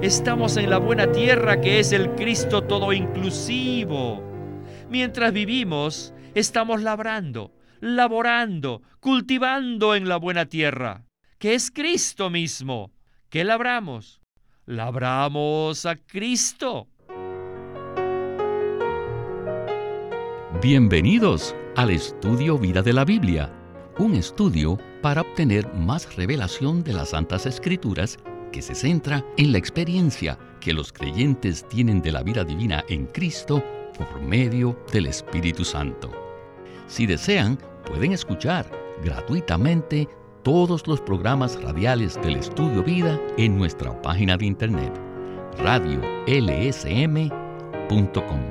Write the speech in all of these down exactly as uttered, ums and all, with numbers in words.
Estamos en la buena tierra que es el Cristo todo inclusivo. Mientras vivimos, estamos labrando, laborando, cultivando en la buena tierra, que es Cristo mismo. ¿Qué labramos? Labramos a Cristo. Bienvenidos al Estudio Vida de la Biblia, un estudio para obtener más revelación de las Santas Escrituras que se centra en la experiencia que los creyentes tienen de la vida divina en Cristo por medio del Espíritu Santo. Si desean, pueden escuchar gratuitamente todos los programas radiales del Estudio Vida en nuestra página de internet, radio l s m punto com.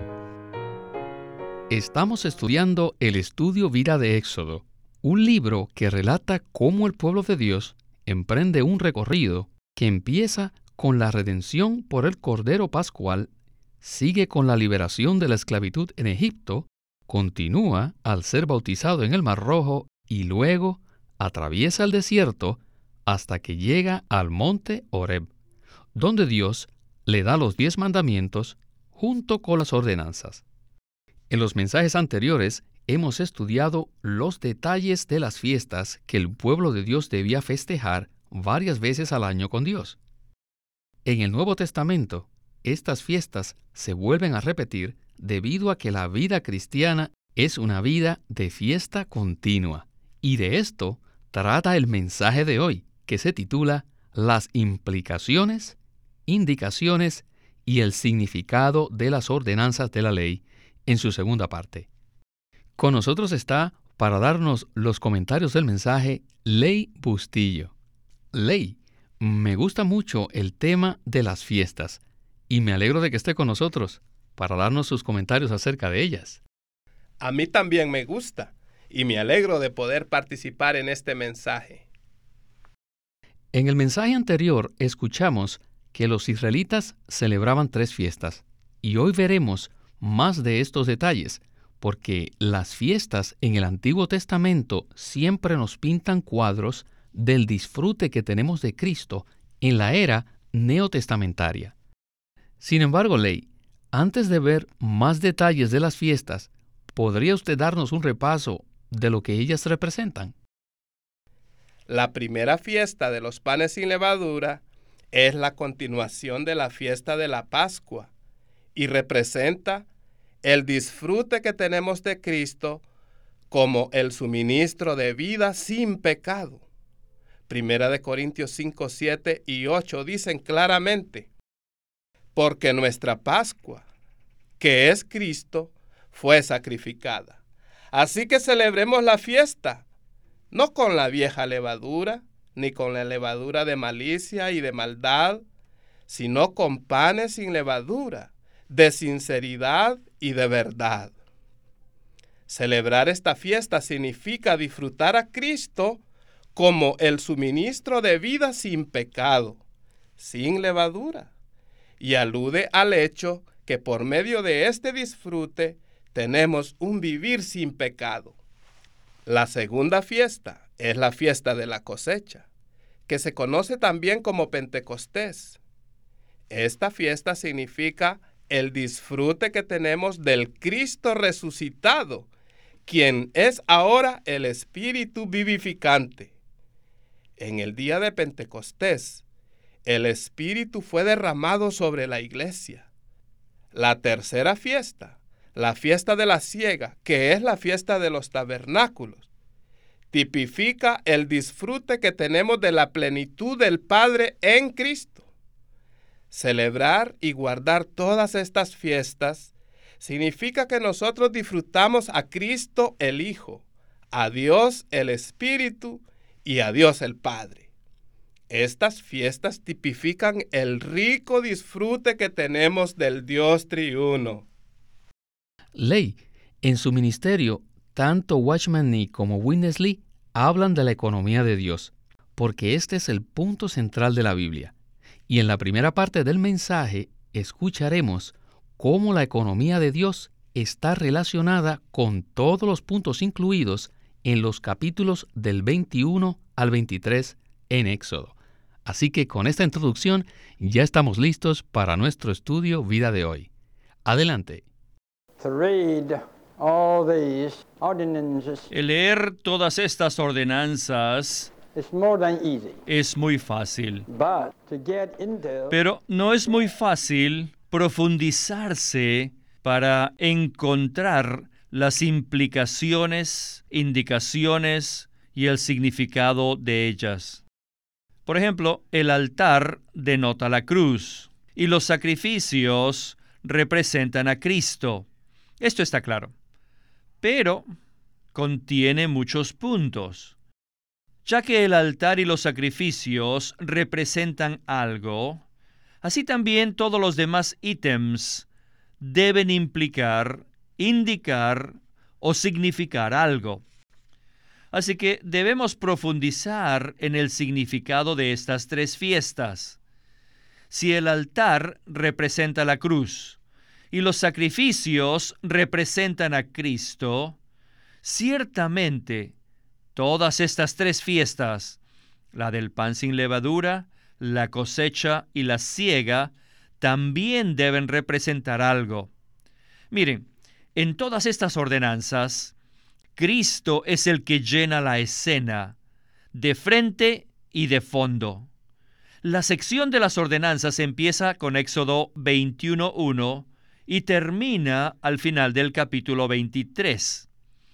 Estamos estudiando el Estudio Vida de Éxodo, un libro que relata cómo el pueblo de Dios emprende un recorrido que empieza con la redención por el Cordero Pascual, sigue con la liberación de la esclavitud en Egipto, continúa al ser bautizado en el Mar Rojo y luego atraviesa el desierto hasta que llega al monte Horeb, donde Dios le da los diez mandamientos junto con las ordenanzas. En los mensajes anteriores hemos estudiado los detalles de las fiestas que el pueblo de Dios debía festejar varias veces al año con Dios. En el Nuevo Testamento, estas fiestas se vuelven a repetir debido a que la vida cristiana es una vida de fiesta continua. Y de esto trata el mensaje de hoy, que se titula Las implicaciones, indicaciones y el significado de las ordenanzas de la ley, en su segunda parte. Con nosotros está, para darnos los comentarios del mensaje, Ley Bustillo. Ley, me gusta mucho el tema de las fiestas y me alegro de que esté con nosotros para darnos sus comentarios acerca de ellas. A mí también me gusta y me alegro de poder participar en este mensaje. En el mensaje anterior escuchamos que los israelitas celebraban tres fiestas y hoy veremos más de estos detalles, porque las fiestas en el Antiguo Testamento siempre nos pintan cuadros del disfrute que tenemos de Cristo en la era neotestamentaria. Sin embargo, Ley, antes de ver más detalles de las fiestas, ¿podría usted darnos un repaso de lo que ellas representan? La primera fiesta de los panes sin levadura es la continuación de la fiesta de la Pascua y representa el disfrute que tenemos de Cristo como el suministro de vida sin pecado. Primera de Corintios cinco, siete y ocho dicen claramente: porque nuestra Pascua, que es Cristo, fue sacrificada. Así que celebremos la fiesta, no con la vieja levadura, ni con la levadura de malicia y de maldad, sino con panes sin levadura, de sinceridad y de verdad. Celebrar esta fiesta significa disfrutar a Cristo como el suministro de vida sin pecado, sin levadura, y alude al hecho que por medio de este disfrute tenemos un vivir sin pecado. La segunda fiesta es la fiesta de la cosecha, que se conoce también como Pentecostés. Esta fiesta significa el disfrute que tenemos del Cristo resucitado, quien es ahora el Espíritu vivificante. En el día de Pentecostés, el Espíritu fue derramado sobre la iglesia. La tercera fiesta, la fiesta de la siega, que es la fiesta de los tabernáculos, tipifica el disfrute que tenemos de la plenitud del Padre en Cristo. Celebrar y guardar todas estas fiestas significa que nosotros disfrutamos a Cristo el Hijo, a Dios el Espíritu y a Dios el Padre. Estas fiestas tipifican el rico disfrute que tenemos del Dios triuno. Ley, en su ministerio, tanto Watchman Nee como Witness Lee hablan de la economía de Dios, porque este es el punto central de la Biblia. Y en la primera parte del mensaje escucharemos cómo la economía de Dios está relacionada con todos los puntos incluidos en los capítulos del veintiuno al veintitrés en Éxodo. Así que con esta introducción ya estamos listos para nuestro estudio Vida de hoy. Adelante. El leer todas estas ordenanzas es muy fácil, pero no es muy fácil profundizarse para encontrar las implicaciones, indicaciones y el significado de ellas. Por ejemplo, el altar denota la cruz y los sacrificios representan a Cristo. Esto está claro, pero contiene muchos puntos. Ya que el altar y los sacrificios representan algo, así también todos los demás ítems deben implicar, indicar o significar algo. Así que debemos profundizar en el significado de estas tres fiestas. Si el altar representa la cruz y los sacrificios representan a Cristo, ciertamente todas estas tres fiestas, la del pan sin levadura, la cosecha y la siega, también deben representar algo. Miren, en todas estas ordenanzas, Cristo es el que llena la escena, de frente y de fondo. La sección de las ordenanzas empieza con Éxodo veintiuno uno y termina al final del capítulo veintitrés.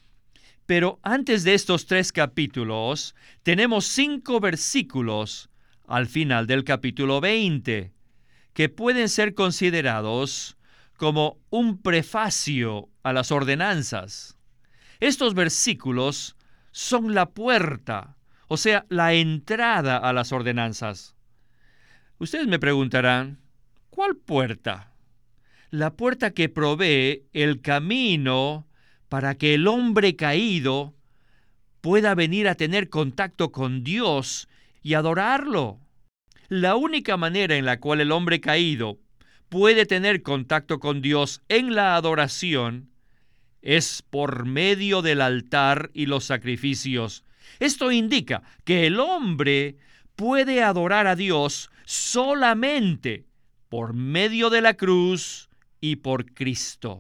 Pero antes de estos tres capítulos, tenemos cinco versículos al final del capítulo veinte, que pueden ser considerados como un prefacio a las ordenanzas. Estos versículos son la puerta, o sea, la entrada a las ordenanzas. Ustedes me preguntarán, ¿cuál puerta? La puerta que provee el camino para que el hombre caído pueda venir a tener contacto con Dios y adorarlo. La única manera en la cual el hombre caído puede tener contacto con Dios en la adoración es por medio del altar y los sacrificios. Esto indica que el hombre puede adorar a Dios solamente por medio de la cruz y por Cristo.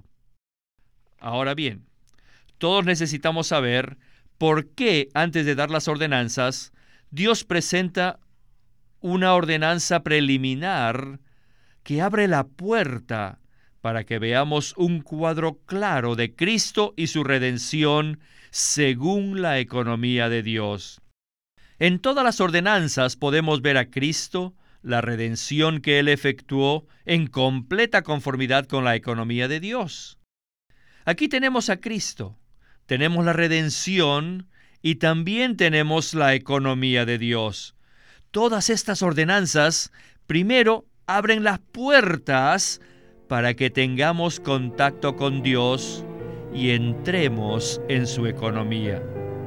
Ahora bien, todos necesitamos saber por qué, antes de dar las ordenanzas, Dios presenta una ordenanza preliminar que abre la puerta para que veamos un cuadro claro de Cristo y su redención según la economía de Dios. En todas las ordenanzas podemos ver a Cristo, la redención que Él efectuó en completa conformidad con la economía de Dios. Aquí tenemos a Cristo, tenemos la redención y también tenemos la economía de Dios. Todas estas ordenanzas, primero, abren las puertas para que tengamos contacto con Dios y entremos en su economía.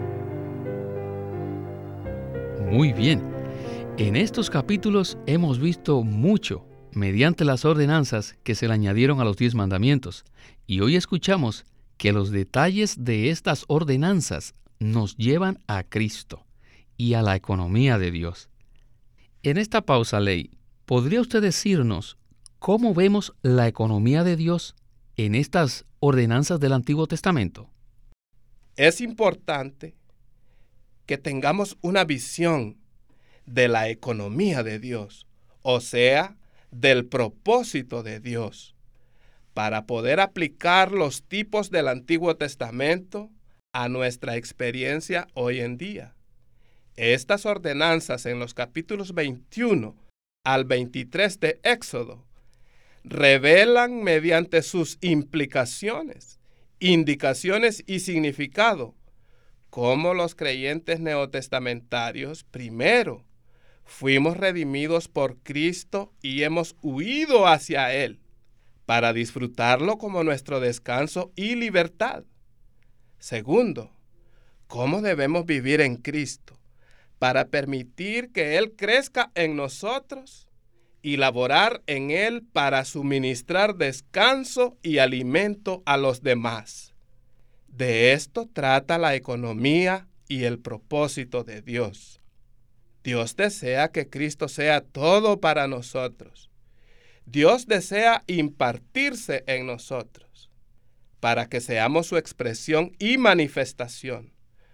Muy bien. En estos capítulos hemos visto mucho mediante las ordenanzas que se le añadieron a los diez mandamientos, y hoy escuchamos que los detalles de estas ordenanzas nos llevan a Cristo y a la economía de Dios. En esta pausa, Ley, ¿podría usted decirnos cómo vemos la economía de Dios en estas ordenanzas del Antiguo Testamento? Es importante que tengamos una visión de la economía de Dios, o sea, del propósito de Dios, para poder aplicar los tipos del Antiguo Testamento a nuestra experiencia hoy en día. Estas ordenanzas en los capítulos veintiuno al veintitrés de Éxodo revelan mediante sus implicaciones, indicaciones y significado cómo los creyentes neotestamentarios primero fuimos redimidos por Cristo y hemos huido hacia Él para disfrutarlo como nuestro descanso y libertad. Segundo, cómo debemos vivir en Cristo para permitir que Él crezca en nosotros y laborar en Él para suministrar descanso y alimento a los demás. De esto trata la economía y el propósito de Dios. Dios desea que Cristo sea todo para nosotros. Dios desea impartirse en nosotros para que seamos su expresión y manifestación.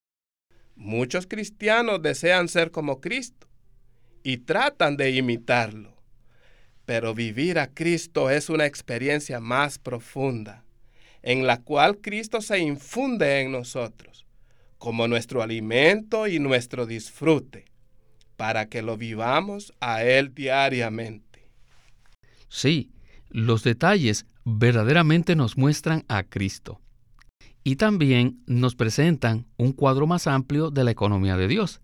Muchos cristianos desean ser como Cristo y tratan de imitarlo, pero vivir a Cristo es una experiencia más profunda, en la cual Cristo se infunde en nosotros como nuestro alimento y nuestro disfrute, para que lo vivamos a Él diariamente. Sí, los detalles verdaderamente nos muestran a Cristo y también nos presentan un cuadro más amplio de la economía de Dios.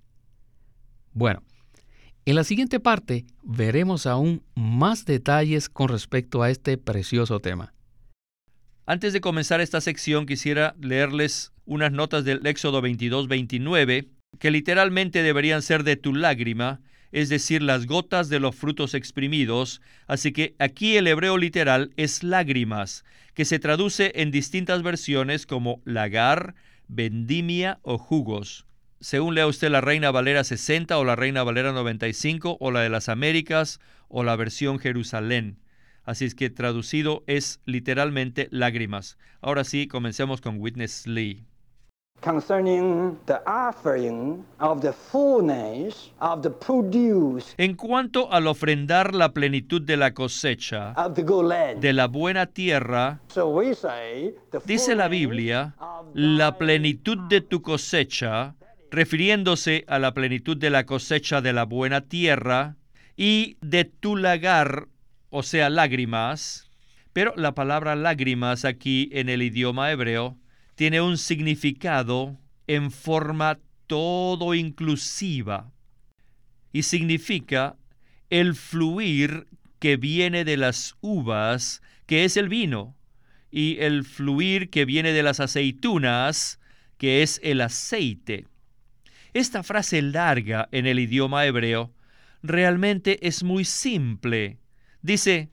Bueno, en la siguiente parte veremos aún más detalles con respecto a este precioso tema. Antes de comenzar esta sección, quisiera leerles unas notas del Éxodo veintidós veintinueve, que literalmente deberían ser de tu lágrima, es decir, las gotas de los frutos exprimidos. Así que aquí el hebreo literal es lágrimas, que se traduce en distintas versiones como lagar, vendimia o jugos. Según lea usted la Reina Valera sesenta o la Reina Valera noventa y cinco o la de las Américas o la versión Jerusalén. Así es que traducido es literalmente lágrimas. Ahora sí, comencemos con Witness Lee. Concerning the offering of the fullness of the produce En cuanto al ofrendar la plenitud de la cosecha, of the good land. de la buena tierra, So we say the dice la Biblia, la plenitud de tu cosecha, refiriéndose a la plenitud de la cosecha de la buena tierra, y de tu lagar, o sea, lágrimas. Pero la palabra lágrimas aquí en el idioma hebreo tiene un significado en forma todo inclusiva y significa el fluir que viene de las uvas, que es el vino, y el fluir que viene de las aceitunas, que es el aceite. Esta frase larga en el idioma hebreo realmente es muy simple. Dice,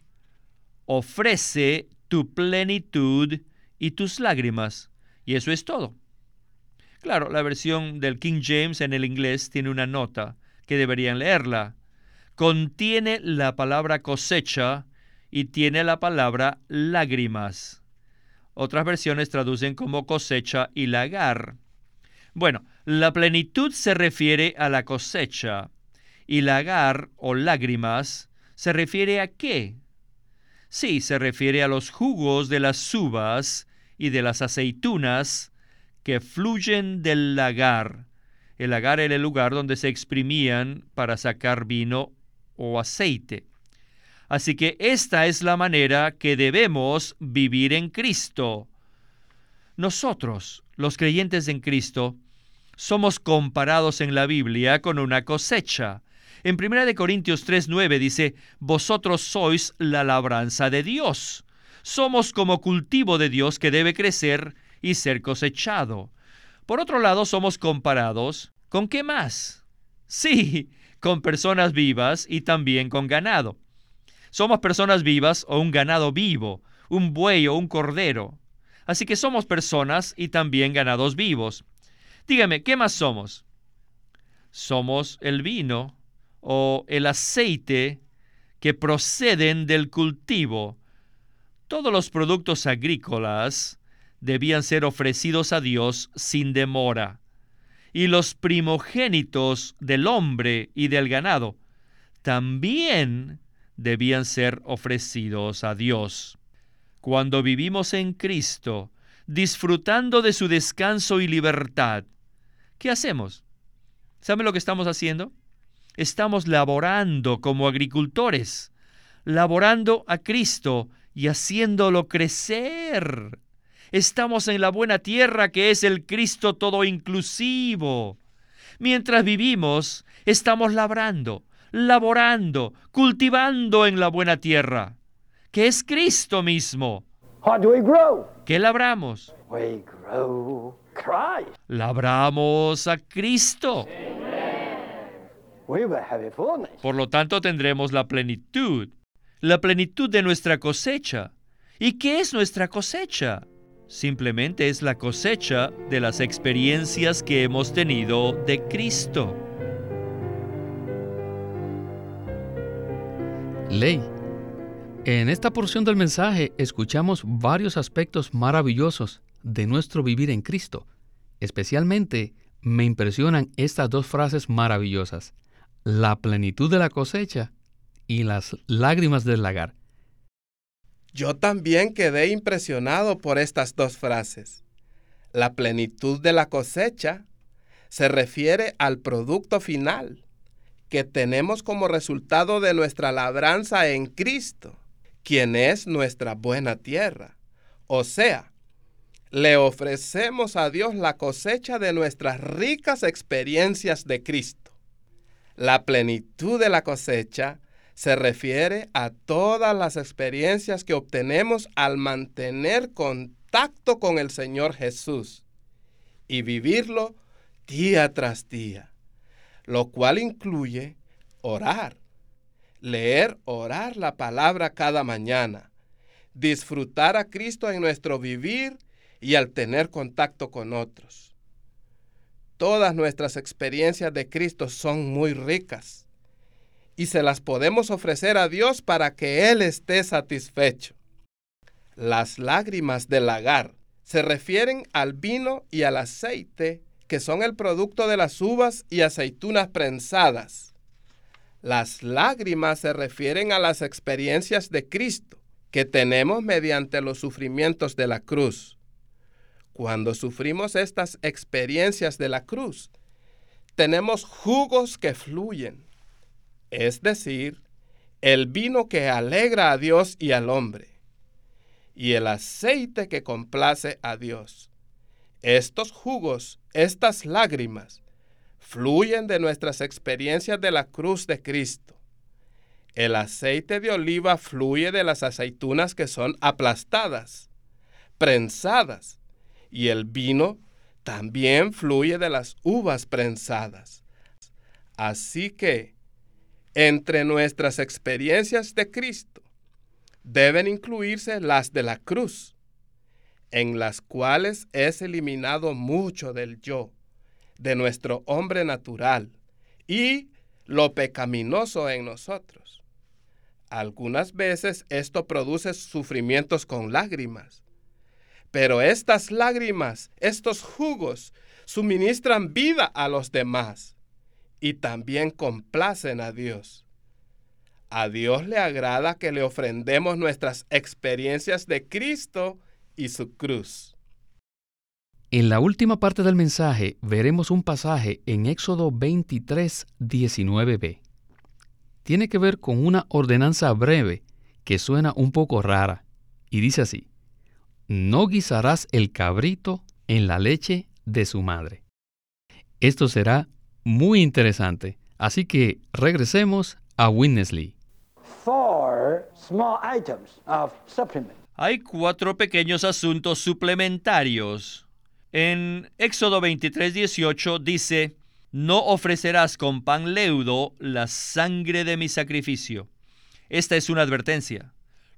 ofrece tu plenitud y tus lágrimas. Y eso es todo. Claro, la versión del King James en el inglés tiene una nota que deberían leerla. Contiene la palabra cosecha y tiene la palabra lágrimas. Otras versiones traducen como cosecha y lagar. Bueno, la plenitud se refiere a la cosecha y lagar o lágrimas se refiere a ¿qué? Sí, se refiere a los jugos de las uvas y de las aceitunas que fluyen del lagar. El lagar era el lugar donde se exprimían para sacar vino o aceite. Así que esta es la manera que debemos vivir en Cristo. Nosotros, los creyentes en Cristo, somos comparados en la Biblia con una cosecha. En primera de Corintios tres nueve dice, vosotros sois la labranza de Dios. Somos como cultivo de Dios que debe crecer y ser cosechado. Por otro lado, somos comparados ¿con qué más? Sí, con personas vivas y también con ganado. Somos personas vivas o un ganado vivo, un buey o un cordero. Así que somos personas y también ganados vivos. Dígame, ¿qué más somos? Somos el vino o el aceite que proceden del cultivo. Todos los productos agrícolas debían ser ofrecidos a Dios sin demora. Y los primogénitos del hombre y del ganado también debían ser ofrecidos a Dios. Cuando vivimos en Cristo, disfrutando de su descanso y libertad, ¿qué hacemos? ¿Saben lo que estamos haciendo? Estamos laborando como agricultores, laborando a Cristo y haciéndolo crecer. Estamos en la buena tierra que es el Cristo todo inclusivo. Mientras vivimos, estamos labrando, laborando, cultivando en la buena tierra, que es Cristo mismo. What do we grow? ¿Qué labramos? We grow Christ. Labramos a Cristo. We will have a fullness. Por lo tanto, tendremos la plenitud, la plenitud de nuestra cosecha. ¿Y qué es nuestra cosecha? Simplemente es la cosecha de las experiencias que hemos tenido de Cristo. Ley. En esta porción del mensaje escuchamos varios aspectos maravillosos de nuestro vivir en Cristo. Especialmente me impresionan estas dos frases maravillosas: la plenitud de la cosecha y las lágrimas del lagar. Yo también quedé impresionado por estas dos frases. La plenitud de la cosecha se refiere al producto final que tenemos como resultado de nuestra labranza en Cristo, quien es nuestra buena tierra. O sea, le ofrecemos a Dios la cosecha de nuestras ricas experiencias de Cristo. La plenitud de la cosecha se refiere a todas las experiencias que obtenemos al mantener contacto con el Señor Jesús y vivirlo día tras día, lo cual incluye orar, leer, orar la palabra cada mañana, disfrutar a Cristo en nuestro vivir y al tener contacto con otros. Todas nuestras experiencias de Cristo son muy ricas y se las podemos ofrecer a Dios para que Él esté satisfecho. Las lágrimas del lagar se refieren al vino y al aceite, que son el producto de las uvas y aceitunas prensadas. Las lágrimas se refieren a las experiencias de Cristo que tenemos mediante los sufrimientos de la cruz. Cuando sufrimos estas experiencias de la cruz, tenemos jugos que fluyen, es decir, el vino que alegra a Dios y al hombre, y el aceite que complace a Dios. Estos jugos, estas lágrimas, fluyen de nuestras experiencias de la cruz de Cristo. El aceite de oliva fluye de las aceitunas que son aplastadas, prensadas, y el vino también fluye de las uvas prensadas. Así que, entre nuestras experiencias de Cristo, deben incluirse las de la cruz, en las cuales es eliminado mucho del yo, de nuestro hombre natural y lo pecaminoso en nosotros. Algunas veces esto produce sufrimientos con lágrimas, pero estas lágrimas, estos jugos, suministran vida a los demás y también complacen a Dios. A Dios le agrada que le ofrendemos nuestras experiencias de Cristo y su cruz. En la última parte del mensaje veremos un pasaje en Éxodo veintitrés, diecinueve b. Tiene que ver con una ordenanza breve que suena un poco rara y dice así: no guisarás el cabrito en la leche de su madre. Esto será muy interesante, así que regresemos a Witness Lee. Four small items of supplement. Hay cuatro pequeños asuntos suplementarios. En Éxodo veintitrés, dieciocho dice: no ofrecerás con pan leudo la sangre de mi sacrificio. Esta es una advertencia.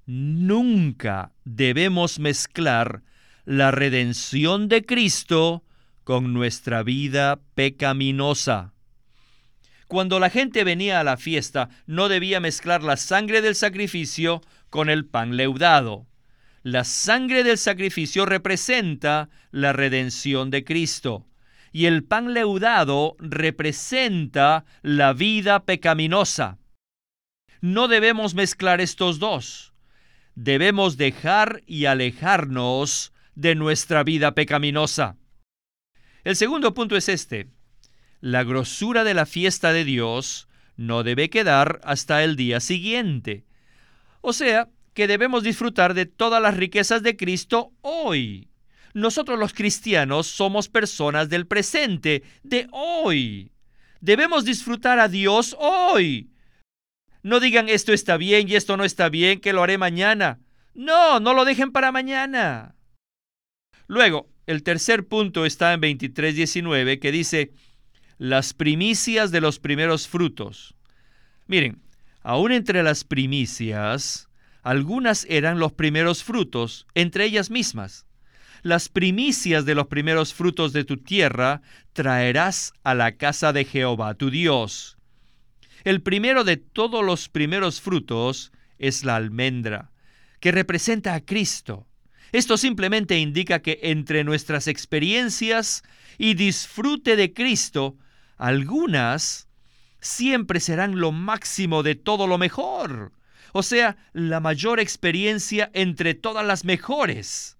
Nunca debemos mezclar la redención de Cristo con nuestra vida pecaminosa. Cuando la gente venía a la fiesta, no debía mezclar la sangre del sacrificio con el pan leudado. La sangre del sacrificio representa la redención de Cristo, y el pan leudado representa la vida pecaminosa. No debemos mezclar estos dos. Debemos dejar y alejarnos de nuestra vida pecaminosa. El segundo punto es este: la grosura de la fiesta de Dios no debe quedar hasta el día siguiente. O sea, que debemos disfrutar de todas las riquezas de Cristo hoy. Nosotros los cristianos somos personas del presente, de hoy. Debemos disfrutar a Dios hoy. No digan esto está bien y esto no está bien, que lo haré mañana. No, no lo dejen para mañana. Luego, el tercer punto está en veintitrés diecinueve, que dice: las primicias de los primeros frutos. Miren, aún entre las primicias, algunas eran los primeros frutos, entre ellas mismas. Las primicias de los primeros frutos de tu tierra traerás a la casa de Jehová tu Dios. El primero de todos los primeros frutos es la almendra, que representa a Cristo. Esto simplemente indica que entre nuestras experiencias y disfrute de Cristo, algunas siempre serán lo máximo de todo lo mejor. O sea, la mayor experiencia entre todas las mejores.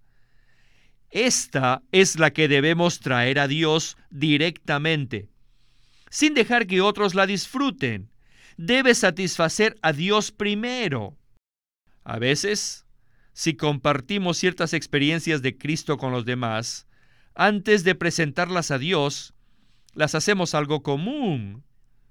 Esta es la que debemos traer a Dios directamente, sin dejar que otros la disfruten. Debe satisfacer a Dios primero. A veces, si compartimos ciertas experiencias de Cristo con los demás, antes de presentarlas a Dios, las hacemos algo común.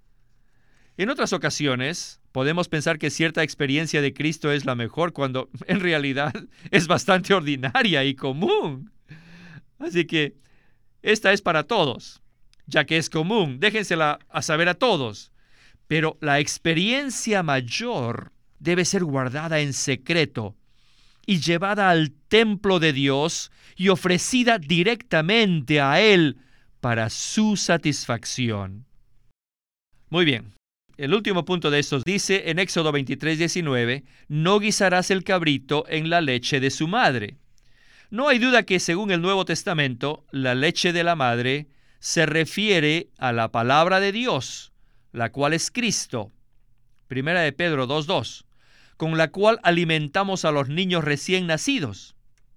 En otras ocasiones, podemos pensar que cierta experiencia de Cristo es la mejor cuando en realidad es bastante ordinaria y común. Así que esta es para todos, ya que es común, déjensela a saber a todos. Pero la experiencia mayor debe ser guardada en secreto y llevada al templo de Dios y ofrecida directamente a Él para su satisfacción. Muy bien. El último punto de estos dice en Éxodo veintitrés, diecinueve, no guisarás el cabrito en la leche de su madre. No hay duda que según el Nuevo Testamento, la leche de la madre se refiere a la palabra de Dios, la cual es Cristo. Primera de Pedro dos, dos, con la cual alimentamos a los niños recién nacidos.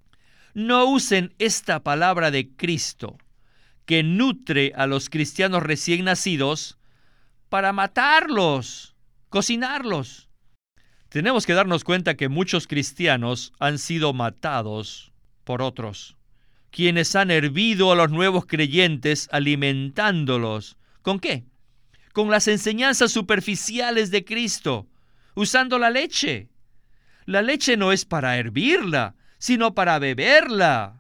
No usen esta palabra de Cristo, que nutre a los cristianos recién nacidos, para matarlos, cocinarlos. Tenemos que darnos cuenta que muchos cristianos han sido matados por otros, quienes han hervido a los nuevos creyentes alimentándolos. ¿Con qué? Con las enseñanzas superficiales de Cristo, usando la leche. La leche no es para hervirla, sino para beberla.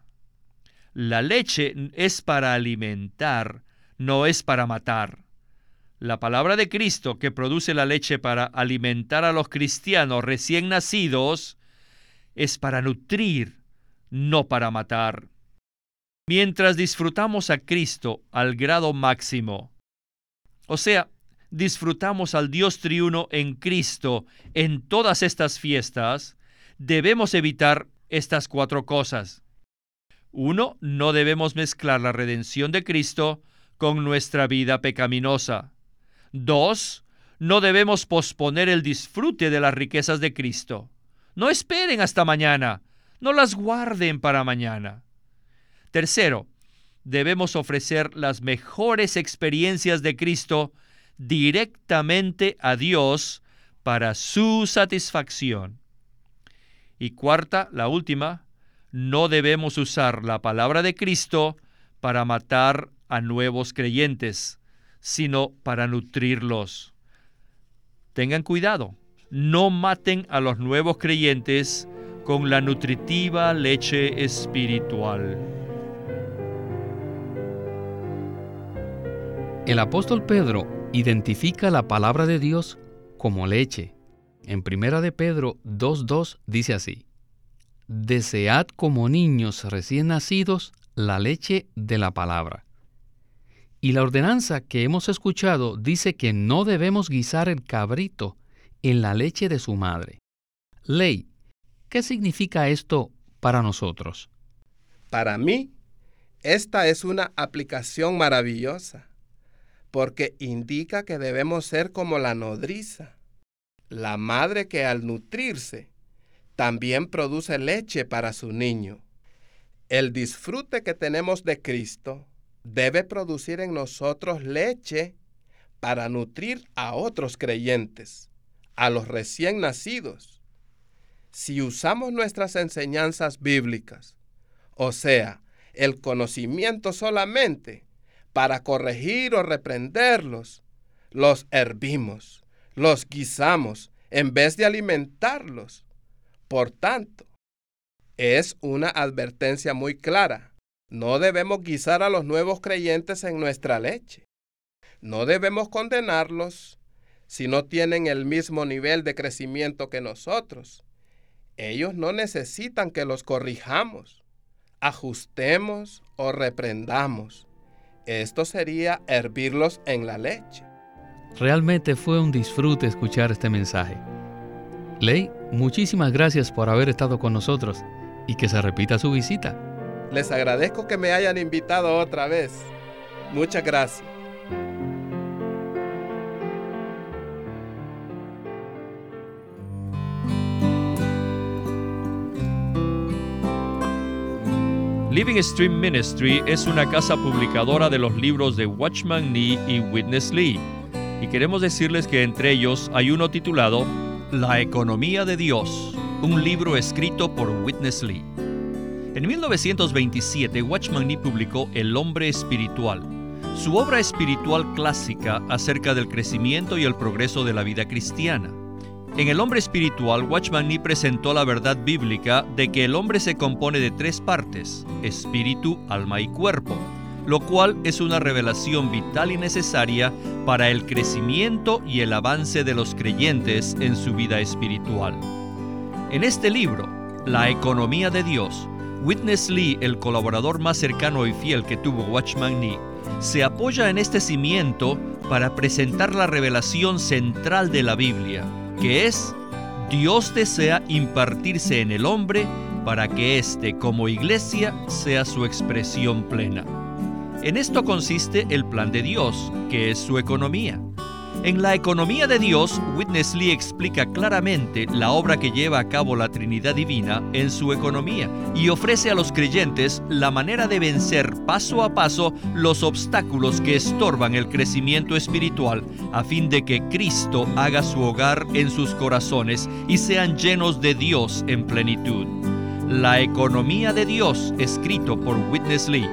La leche es para alimentar, no es para matar. La palabra de Cristo, que produce la leche para alimentar a los cristianos recién nacidos, es para nutrir, no para matar. Mientras disfrutamos a Cristo al grado máximo, o sea, disfrutamos al Dios triuno en Cristo en todas estas fiestas, debemos evitar estas cuatro cosas. Uno, no debemos mezclar la redención de Cristo con nuestra vida pecaminosa. Dos, no debemos posponer el disfrute de las riquezas de Cristo. No esperen hasta mañana, no las guarden para mañana. Tercero, debemos ofrecer las mejores experiencias de Cristo directamente a Dios para su satisfacción. Y cuarta, la última, no debemos usar la palabra de Cristo para matar a nuevos creyentes, sino para nutrirlos. Tengan cuidado, no maten a los nuevos creyentes con la nutritiva leche espiritual. El apóstol Pedro identifica la palabra de Dios como leche. En Primera de Pedro dos, dos dice así: desead como niños recién nacidos la leche de la palabra. Y la ordenanza que hemos escuchado dice que no debemos guisar el cabrito en la leche de su madre. Ley, ¿qué significa esto para nosotros? Para mí, esta es una aplicación maravillosa, porque indica que debemos ser como la nodriza, la madre que al nutrirse también produce leche para su niño. El disfrute que tenemos de Cristo debe producir en nosotros leche para nutrir a otros creyentes, a los recién nacidos. Si usamos nuestras enseñanzas bíblicas, o sea, el conocimiento solamente, para corregir o reprenderlos, los hervimos, los guisamos, en vez de alimentarlos. Por tanto, es una advertencia muy clara. No debemos guisar a los nuevos creyentes en nuestra leche. No debemos condenarlos si no tienen el mismo nivel de crecimiento que nosotros. Ellos no necesitan que los corrijamos, ajustemos o reprendamos. Esto sería hervirlos en la leche. Realmente fue un disfrute escuchar este mensaje. Ley, muchísimas gracias por haber estado con nosotros y que se repita su visita. Les agradezco que me hayan invitado otra vez. Muchas gracias. Living Stream Ministry es una casa publicadora de los libros de Watchman Nee y Witness Lee, y queremos decirles que entre ellos hay uno titulado La Economía de Dios, un libro escrito por Witness Lee. En mil novecientos veintisiete, Watchman Nee publicó El Hombre Espiritual, su obra espiritual clásica acerca del crecimiento y el progreso de la vida cristiana. En El Hombre Espiritual, Watchman Nee presentó la verdad bíblica de que el hombre se compone de tres partes: espíritu, alma y cuerpo, lo cual es una revelación vital y necesaria para el crecimiento y el avance de los creyentes en su vida espiritual. En este libro, La Economía de Dios, Witness Lee, el colaborador más cercano y fiel que tuvo Watchman Nee, se apoya en este cimiento para presentar la revelación central de la Biblia, que es: Dios desea impartirse en el hombre para que éste, como iglesia, sea su expresión plena. En esto consiste el plan de Dios, que es su economía. En La Economía de Dios, Witness Lee explica claramente la obra que lleva a cabo la Trinidad Divina en su economía y ofrece a los creyentes la manera de vencer paso a paso los obstáculos que estorban el crecimiento espiritual, a fin de que Cristo haga su hogar en sus corazones y sean llenos de Dios en plenitud. La Economía de Dios, escrito por Witness Lee.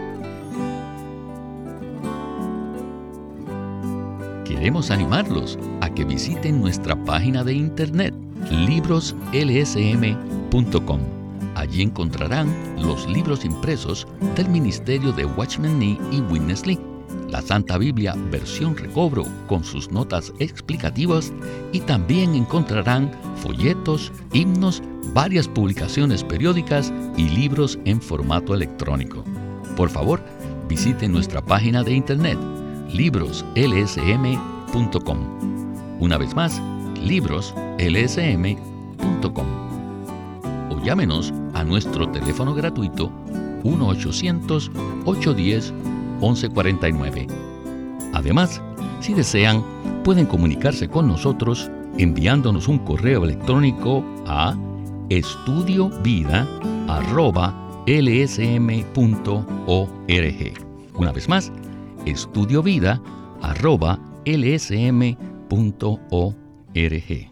Queremos animarlos a que visiten nuestra página de internet libros l s m punto com. Allí encontrarán los libros impresos del ministerio de Watchman Nee y Witness Lee, la Santa Biblia versión recobro con sus notas explicativas, y también encontrarán folletos, himnos, varias publicaciones periódicas y libros en formato electrónico. Por favor, visiten nuestra página de internet libros l s m punto com. Una vez más, libros l s m punto com. O llámenos a nuestro teléfono gratuito uno ochocientos, ochocientos diez, once cuarenta y nueve. Además, si desean, pueden comunicarse con nosotros enviándonos un correo electrónico a estudiovida arroba l s m punto org. Una vez más, estudiovida arroba l s m punto org.